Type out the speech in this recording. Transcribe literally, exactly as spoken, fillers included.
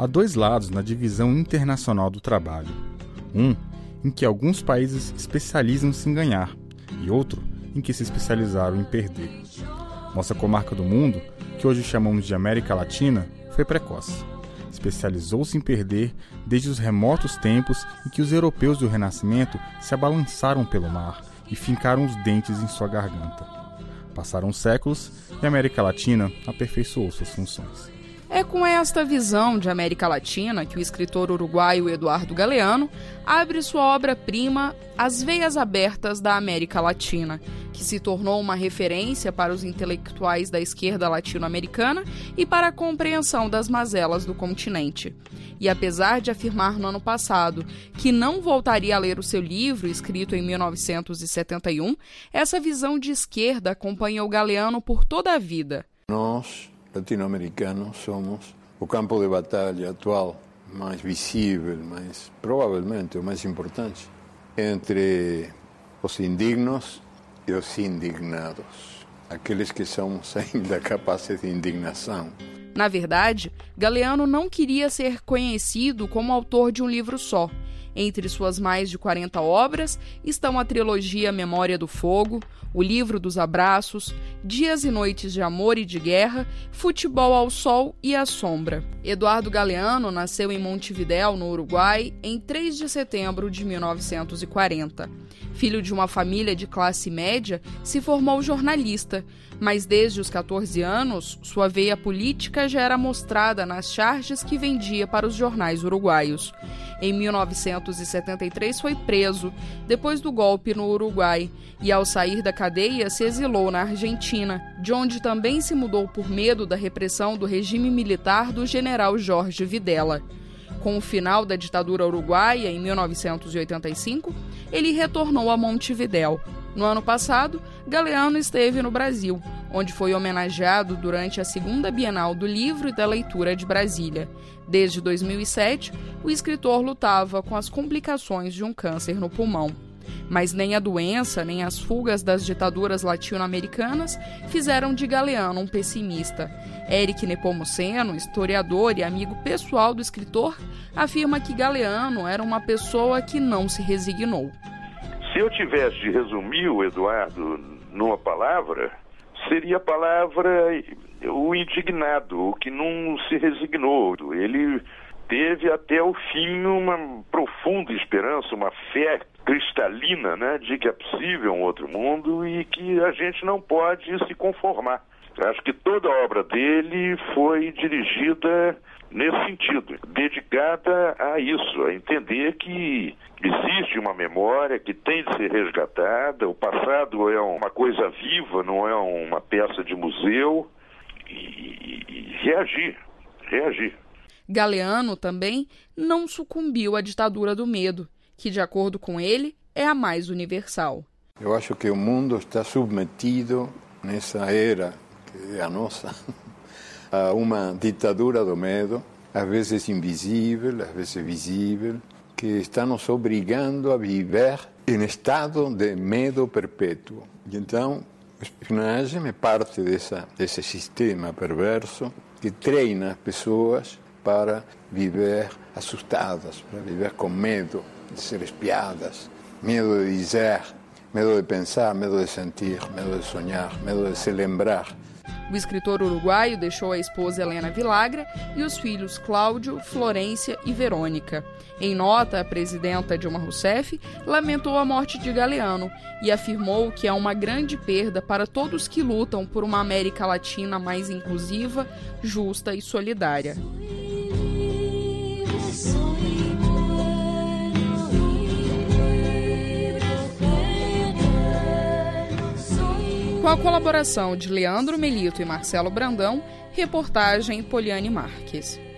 Há dois lados na divisão internacional do trabalho. Um, em que alguns países especializam-se em ganhar, e outro, em que se especializaram em perder. Nossa comarca do mundo, que hoje chamamos de América Latina, foi precoce. Especializou-se em perder desde os remotos tempos em que os europeus do Renascimento se abalançaram pelo mar e fincaram os dentes em sua garganta. Passaram séculos e a América Latina aperfeiçoou suas funções. É com esta visão de América Latina que o escritor uruguaio Eduardo Galeano abre sua obra-prima As Veias Abertas da América Latina, que se tornou uma referência para os intelectuais da esquerda latino-americana e para a compreensão das mazelas do continente. E apesar de afirmar no ano passado que não voltaria a ler o seu livro, escrito em mil novecentos e setenta e um, essa visão de esquerda acompanhou Galeano por toda a vida. Nós, latino-americanos, somos o campo de batalha atual mais visível, mais provavelmente o mais importante, entre os indignos e os indignados, aqueles que somos ainda capazes de indignação. Na verdade, Galeano não queria ser conhecido como autor de um livro só. Entre suas mais de quarenta obras estão a trilogia Memória do Fogo, O Livro dos Abraços, Dias e Noites de Amor e de Guerra, Futebol ao Sol e à Sombra. Eduardo Galeano nasceu em Montevidéu, no Uruguai, em três de setembro de mil novecentos e quarenta. Filho de uma família de classe média, se formou jornalista, mas desde os catorze anos, sua veia política já era mostrada nas charges que vendia para os jornais uruguaios. Em mil novecentos e setenta e três foi preso, depois do golpe no Uruguai, e ao sair da cadeia se exilou na Argentina, de onde também se mudou por medo da repressão do regime militar do general Jorge Videla. Com o final da ditadura uruguaia, em mil novecentos e oitenta e cinco, ele retornou a Montevidéu. No ano passado, Galeano esteve no Brasil, onde foi homenageado durante a segunda Bienal do Livro e da Leitura de Brasília. Desde dois mil e sete, o escritor lutava com as complicações de um câncer no pulmão. Mas nem a doença, nem as fugas das ditaduras latino-americanas fizeram de Galeano um pessimista. Éric Nepomuceno, historiador e amigo pessoal do escritor, afirma que Galeano era uma pessoa que não se resignou. Se eu tivesse de resumir o Eduardo numa palavra, seria a palavra o indignado, o que não se resignou. Ele teve até o fim uma profunda esperança, uma fé cristalina, né, de que é possível um outro mundo e que a gente não pode se conformar. Acho que toda a obra dele foi dirigida nesse sentido, dedicada a isso, a entender que existe uma memória que tem de ser resgatada, o passado é uma coisa viva, não é uma peça de museu, e, e, e reagir, reagir. Galeano também não sucumbiu à ditadura do medo, que, de acordo com ele, é a mais universal. Eu acho que o mundo está submetido, nessa era, que é a nossa, a uma ditadura do medo, às vezes invisível, às vezes visível, que está nos obrigando a viver em estado de medo perpétuo. E então, a espionagem é parte dessa, desse sistema perverso que treina as pessoas para viver assustadas, para viver com medo de ser espiadas, medo de dizer, medo de pensar, medo de sentir, medo de sonhar, medo de se lembrar. O escritor uruguaio deixou a esposa Helena Vilagra e os filhos Cláudio, Florência e Verônica. Em nota, a presidenta Dilma Rousseff lamentou a morte de Galeano e afirmou que é uma grande perda para todos que lutam por uma América Latina mais inclusiva, justa e solidária. Com a colaboração de Leandro Melito e Marcelo Brandão, reportagem Poliane Marques.